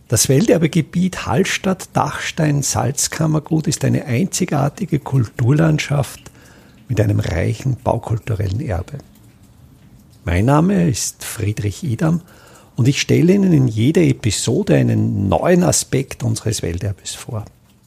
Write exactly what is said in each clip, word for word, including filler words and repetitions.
Das Welterbegebiet Hallstatt-Dachstein-Salzkammergut ist eine einzigartige Kulturlandschaft mit einem reichen baukulturellen Erbe. Mein Name ist Friedrich Idam und ich stelle Ihnen in jeder Episode einen neuen Aspekt unseres Welterbes vor.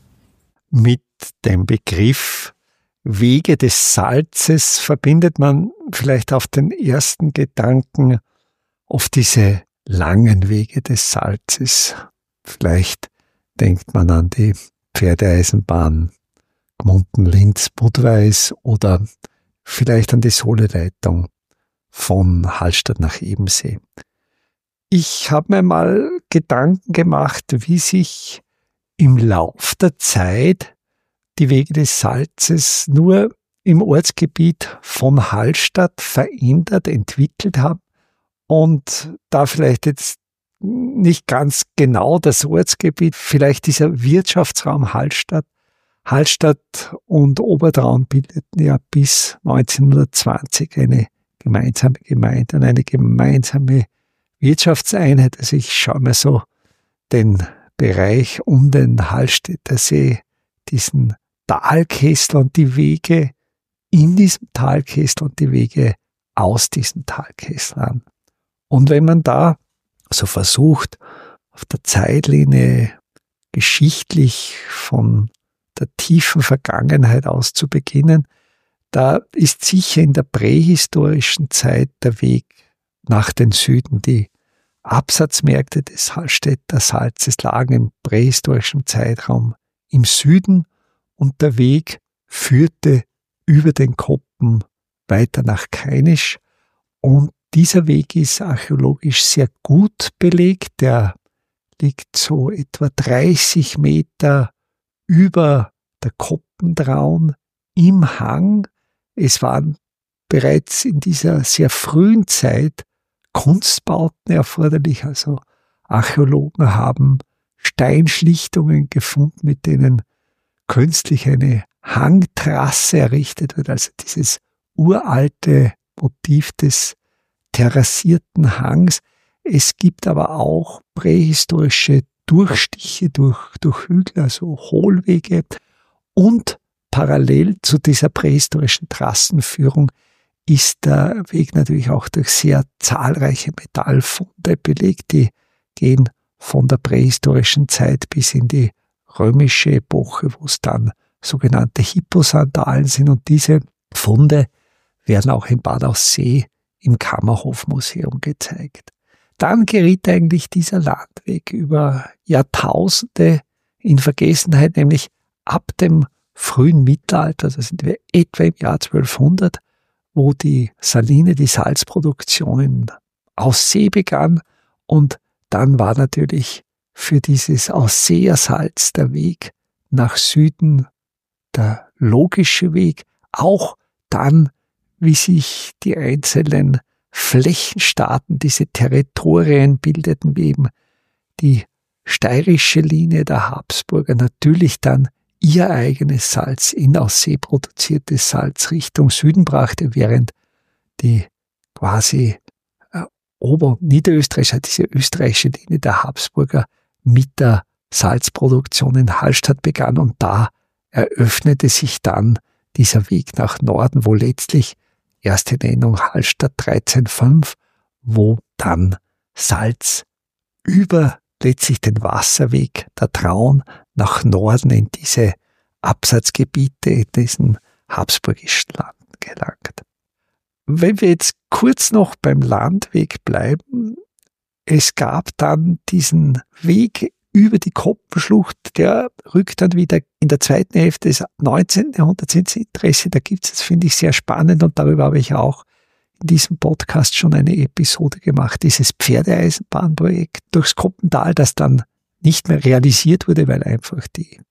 Mit dem Begriff Wege des Salzes verbindet man vielleicht auf den ersten Gedanken oft diese langen Wege des Salzes. Vielleicht denkt man an die Pferdeeisenbahn Gmunden-Linz-Budweis oder vielleicht an die Sohleleitung von Hallstatt nach Ebensee. Ich habe mir mal Gedanken gemacht, wie sich im Lauf der Zeit die Wege des Salzes nur im Ortsgebiet von Hallstatt verändert, entwickelt haben und da vielleicht jetzt nicht ganz genau das Ortsgebiet, vielleicht dieser Wirtschaftsraum Hallstatt. Hallstatt und Obertraun bildeten ja bis neunzehnhundertzwanzig eine gemeinsame Gemeinde und eine gemeinsame Wirtschaftseinheit. Also ich schaue mir so den Bereich um den Hallstätter See, diesen Talkessel und die Wege in diesem Talkessel und die Wege aus diesem Talkessel an. Und wenn man da so versucht, auf der Zeitlinie geschichtlich von der tiefen Vergangenheit aus zu beginnen, da ist sicher in der prähistorischen Zeit der Weg nach den Süden. Die Absatzmärkte des Hallstätter Salzes lagen im prähistorischen Zeitraum im Süden und der Weg führte über den Koppen weiter nach Kainisch und dieser Weg ist archäologisch sehr gut belegt. Der liegt so etwa dreißig Meter über der Koppentraun im Hang. Es waren bereits in dieser sehr frühen Zeit Kunstbauten erforderlich. Also Archäologen haben Steinschlichtungen gefunden, mit denen künstlich eine Hangtrasse errichtet wird. Also dieses uralte Motiv des terrassierten Hangs. Es gibt aber auch prähistorische Durchstiche durch, durch Hügel, also Hohlwege. Und parallel zu dieser prähistorischen Trassenführung ist der Weg natürlich auch durch sehr zahlreiche Metallfunde belegt. Die gehen von der prähistorischen Zeit bis in die römische Epoche, wo es dann sogenannte Hipposandalen sind. Und diese Funde werden auch in Bad Aussee im Kammerhofmuseum gezeigt. Dann geriet eigentlich dieser Landweg über Jahrtausende in Vergessenheit, nämlich ab dem frühen Mittelalter, da sind wir etwa im Jahr zwölfhundert, wo die Saline, die Salzproduktion in Aussee begann und dann war natürlich für dieses Ausseer Salz der Weg nach Süden der logische Weg, auch dann, wie sich die einzelnen Flächenstaaten, diese Territorien bildeten, wie eben die steirische Linie der Habsburger, natürlich dann ihr eigenes Salz in Aussee produziertes Salz Richtung Süden brachte, während die quasi äh, Ober- und Niederösterreich, diese österreichische Linie der Habsburger mit der Salzproduktion in Hallstatt begann und da eröffnete sich dann dieser Weg nach Norden, wo letztlich erste Nennung Hallstatt dreizehnhundertfünf, wo dann Salz über letztlich den Wasserweg der Traun nach Norden in diese Absatzgebiete in diesen habsburgischen Landen gelangt. Wenn wir jetzt kurz noch beim Landweg bleiben, es gab dann diesen Weg über die Koppenschlucht, der rückt dann wieder in der zweiten Hälfte des neunzehnten Jahrhunderts ins Interesse. Da gibt es, das finde ich sehr spannend und darüber habe ich auch in diesem Podcast schon eine Episode gemacht, dieses Pferdeeisenbahnprojekt durchs Koppental, das dann nicht mehr realisiert wurde, weil einfach die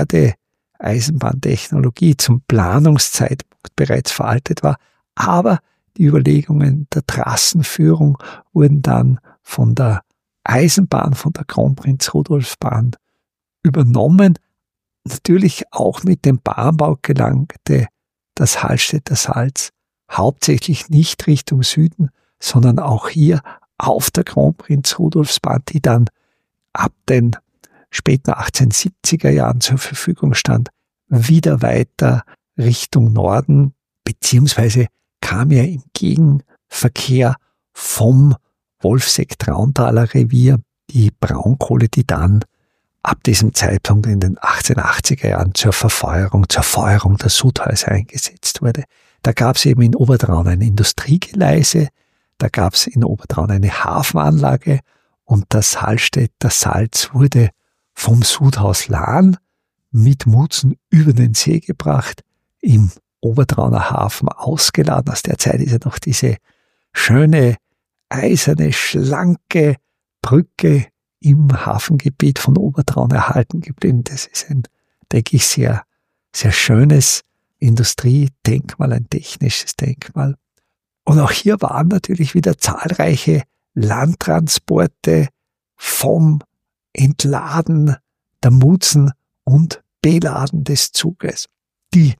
Pferdeeisenbahntechnologie zum Planungszeitpunkt bereits veraltet war. Aber die Überlegungen der Trassenführung wurden dann von der Eisenbahn, von der Kronprinz-Rudolf-Bahn übernommen. Natürlich auch mit dem Bahnbau gelangte das Hallstätter Salz hauptsächlich nicht Richtung Süden, sondern auch hier auf der Kronprinz-Rudolfs-Bahn, die dann ab den späten achtzehnhundertsiebziger Jahren zur Verfügung stand, wieder weiter Richtung Norden, beziehungsweise kam er im Gegenverkehr vom Wolfseck-Trauntaler Revier, die Braunkohle, die dann ab diesem Zeitpunkt in den achtzehnhundertachtziger Jahren zur Verfeuerung, zur Feuerung der Sudhäuser eingesetzt wurde. Da gab es eben in Obertraun ein Industriegeleise, da gab es in Obertraun eine Hafenanlage und das Hallstätter Salz wurde vom Sudhaus Lahn mit Mutzen über den See gebracht, im Obertrauner Hafen ausgeladen. Aus der Zeit ist ja noch diese schöne, eiserne, schlanke Brücke im Hafengebiet von Obertraun erhalten geblieben. Das ist ein, denke ich, sehr, sehr schönes Industriedenkmal, ein technisches Denkmal. Und auch hier waren natürlich wieder zahlreiche Landtransporte vom Entladen der Mutzen und Beladen des Zuges. Die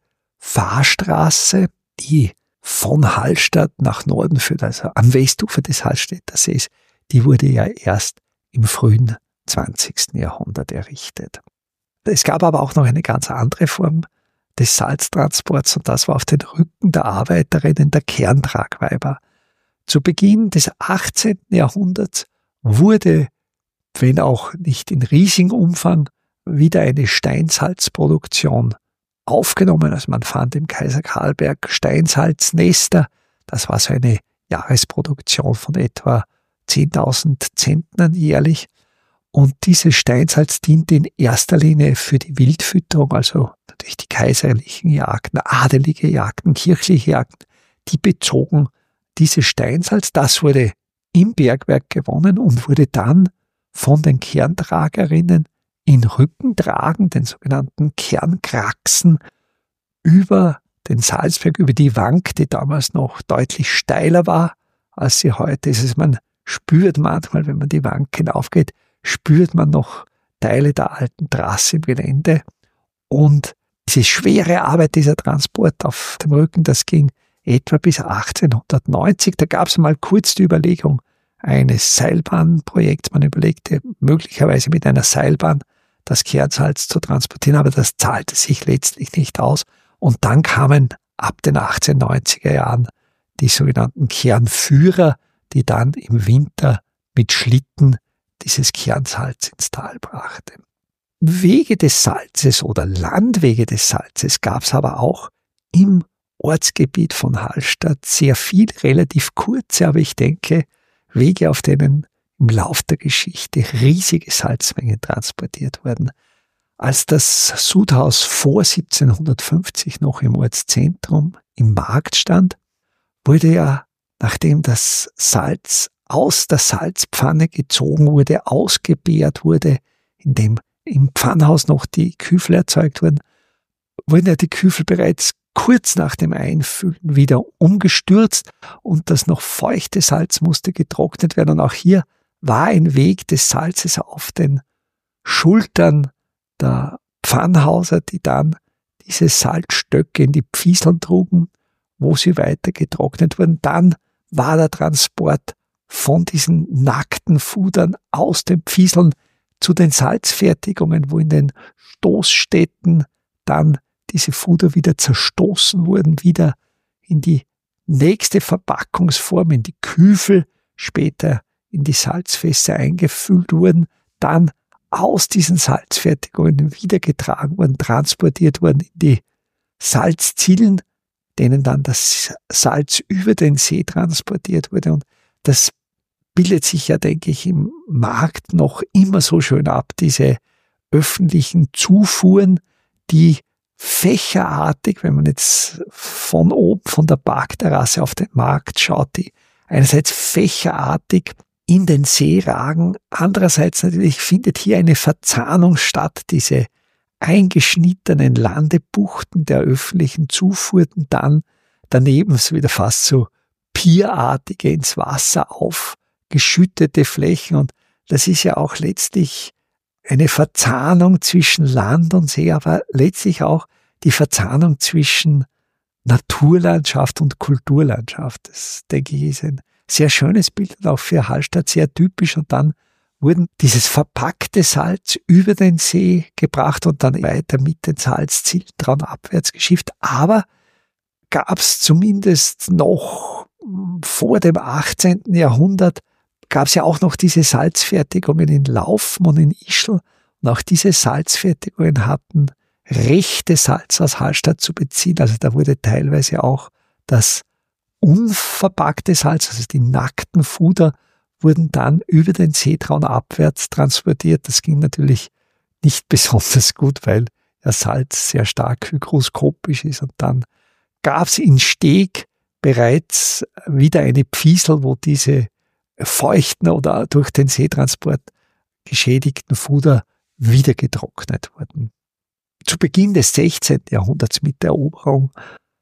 Fahrstraße, die von Hallstatt nach Norden führt, also am Westufer des Hallstätter Sees, die wurde ja erst im frühen zwanzigsten Jahrhundert errichtet. Es gab aber auch noch eine ganz andere Form des Salztransports und das war auf den Rücken der Arbeiterinnen der Kerntragweiber. Zu Beginn des achtzehnten Jahrhunderts wurde, wenn auch nicht in riesigem Umfang, wieder eine Steinsalzproduktion aufgenommen. Also man fand im Kaiser Karlberg Steinsalznester. Das war so eine Jahresproduktion von etwa zehntausend Zentnern jährlich. Und dieses Steinsalz diente in erster Linie für die Wildfütterung, also natürlich die kaiserlichen Jagden, adelige Jagden, kirchliche Jagden, die bezogen dieses Steinsalz. Das wurde im Bergwerk gewonnen und wurde dann von den Kerntragerinnen in Rückentragen, den sogenannten Kernkraxen, über den Salzberg, über die Wank, die damals noch deutlich steiler war, als sie heute ist. Also man spürt manchmal, wenn man die Wank hinaufgeht, spürt man noch Teile der alten Trasse im Gelände. Und diese schwere Arbeit, dieser Transport auf dem Rücken, das ging etwa bis achtzehnhundertneunzig. Da gab es mal kurz die Überlegung eines Seilbahnprojekts. Man überlegte möglicherweise mit einer Seilbahn das Kernsalz zu transportieren, aber das zahlte sich letztlich nicht aus. Und dann kamen ab den achtzehnhundertneunziger Jahren die sogenannten Kernführer, die dann im Winter mit Schlitten dieses Kernsalz ins Tal brachte. Wege des Salzes oder Landwege des Salzes gab es aber auch im Ortsgebiet von Hallstatt sehr viel, relativ kurze, aber ich denke, Wege, auf denen im Lauf der Geschichte riesige Salzmengen transportiert wurden. Als das Sudhaus vor siebzehnhundertfünfzig noch im Ortszentrum im Markt stand, wurde ja, nachdem das Salz aus der Salzpfanne gezogen wurde, ausgebeert wurde, indem im Pfannhaus noch die Küfel erzeugt wurden, wurden ja die Küfel bereits kurz nach dem Einfüllen wieder umgestürzt und das noch feuchte Salz musste getrocknet werden. Und auch hier war ein Weg des Salzes auf den Schultern der Pfannhauser, die dann diese Salzstöcke in die Pfieseln trugen, wo sie weiter getrocknet wurden. Dann war der Transport von diesen nackten Fudern aus den Pfieseln zu den Salzfertigungen, wo in den Stoßstätten dann diese Fuder wieder zerstoßen wurden, wieder in die nächste Verpackungsform, in die Küfel, später in die Salzfässer eingefüllt wurden, dann aus diesen Salzfertigungen wieder getragen wurden, transportiert wurden in die Salzzillen, denen dann das Salz über den See transportiert wurde. Und das bildet sich ja, denke ich, im Markt noch immer so schön ab, diese öffentlichen Zufuhren, die fächerartig, wenn man jetzt von oben, von der Parkterrasse auf den Markt schaut, die einerseits fächerartig in den See ragen, andererseits natürlich findet hier eine Verzahnung statt, diese eingeschnittenen Landebuchten der öffentlichen Zufuhren, dann daneben so wieder fast so pierartige ins Wasser aufgeschüttete Flächen, und das ist ja auch letztlich eine Verzahnung zwischen Land und See, aber letztlich auch die Verzahnung zwischen Naturlandschaft und Kulturlandschaft. Das, denke ich, ist ein sehr schönes Bild und auch für Hallstatt sehr typisch. Und dann wurden dieses verpackte Salz über den See gebracht und dann weiter mit den Salzzielen dran abwärts geschifft. Aber gab es zumindest noch vor dem achtzehnten Jahrhundert, gab es ja auch noch diese Salzfertigungen in Laufen und in Ischl. Und auch diese Salzfertigungen hatten Rechte, Salz aus Hallstatt zu beziehen. Also da wurde teilweise auch das unverpackte Salz, also die nackten Fuder, wurden dann über den Seetraun abwärts transportiert. Das ging natürlich nicht besonders gut, weil ja Salz sehr stark hygroskopisch ist. Und dann gab es in Steg bereits wieder eine Pfiesel, wo diese feuchten oder durch den Seetransport geschädigten Fuder wieder getrocknet wurden. Zu Beginn des sechzehnten Jahrhunderts mit der Eroberung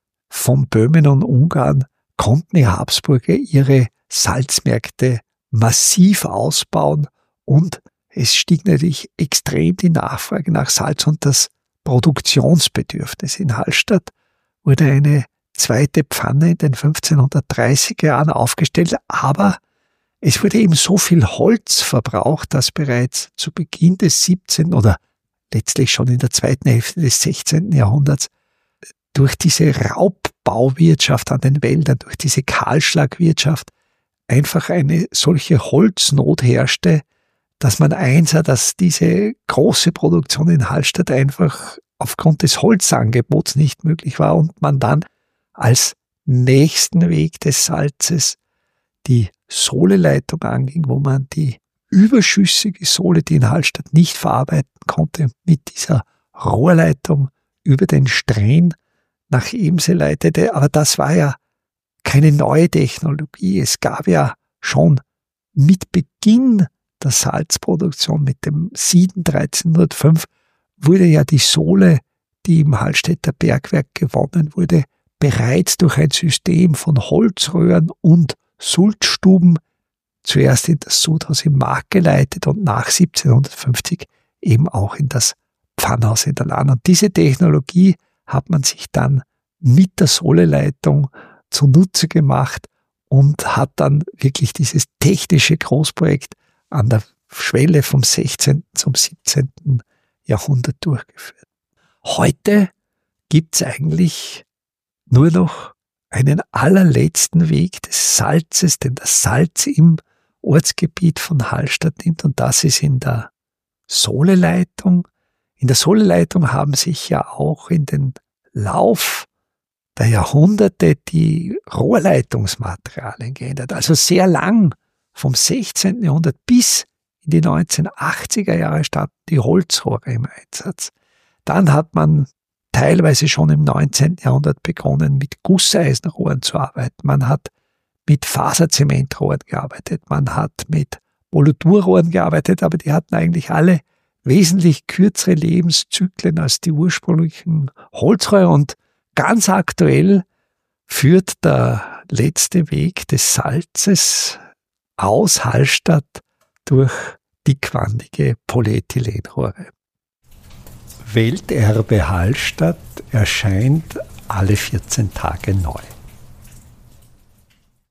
von Böhmen und Ungarn konnten die Habsburger ihre Salzmärkte massiv ausbauen und es stieg natürlich extrem die Nachfrage nach Salz und das Produktionsbedürfnis. In Hallstatt wurde eine zweite Pfanne in den fünfzehnhundertdreißiger Jahren aufgestellt, aber es wurde eben so viel Holz verbraucht, dass bereits zu Beginn des siebzehnten oder letztlich schon in der zweiten Hälfte des sechzehnten Jahrhunderts durch diese Raubbauwirtschaft an den Wäldern, durch diese Kahlschlagwirtschaft einfach eine solche Holznot herrschte, dass man einsah, dass diese große Produktion in Hallstatt einfach aufgrund des Holzangebots nicht möglich war und man dann als nächsten Weg des Salzes die Sohleleitung anging, wo man die überschüssige Sohle, die in Hallstatt nicht verarbeiten konnte, mit dieser Rohrleitung über den Stren nach Ebensee leitete. Aber das war ja keine neue Technologie. Es gab ja schon mit Beginn der Salzproduktion, mit dem Sieden dreizehnhundertfünf, wurde ja die Sohle, die im Hallstätter Bergwerk gewonnen wurde, bereits durch ein System von Holzröhren und Sulzstuben zuerst in das Sudhaus im Mark geleitet und nach siebzehnhundertfünfzig eben auch in das Pfannhaus in der Lahn. Und diese Technologie hat man sich dann mit der Sohleleitung zunutze gemacht und hat dann wirklich dieses technische Großprojekt an der Schwelle vom sechzehnten zum siebzehnten Jahrhundert durchgeführt. Heute gibt's eigentlich nur noch einen allerletzten Weg des Salzes, den das Salz im Ortsgebiet von Hallstatt nimmt, und das ist in der Sohleleitung. In der Sohleleitung haben sich ja auch in den Lauf der Jahrhunderte die Rohrleitungsmaterialien geändert. Also sehr lang, vom sechzehnten Jahrhundert bis in die neunzehnhundertachtziger Jahre standen die Holzrohre im Einsatz. Dann hat man teilweise schon im neunzehnten Jahrhundert begonnen, mit Gusseisenrohren zu arbeiten. Man hat mit Faserzementrohren gearbeitet, man hat mit Polydurrohren gearbeitet, aber die hatten eigentlich alle wesentlich kürzere Lebenszyklen als die ursprünglichen Holzrohre. Und ganz aktuell führt der letzte Weg des Salzes aus Hallstatt durch dickwandige Polyethylenrohre. Welterbe Hallstatt erscheint alle vierzehn Tage neu.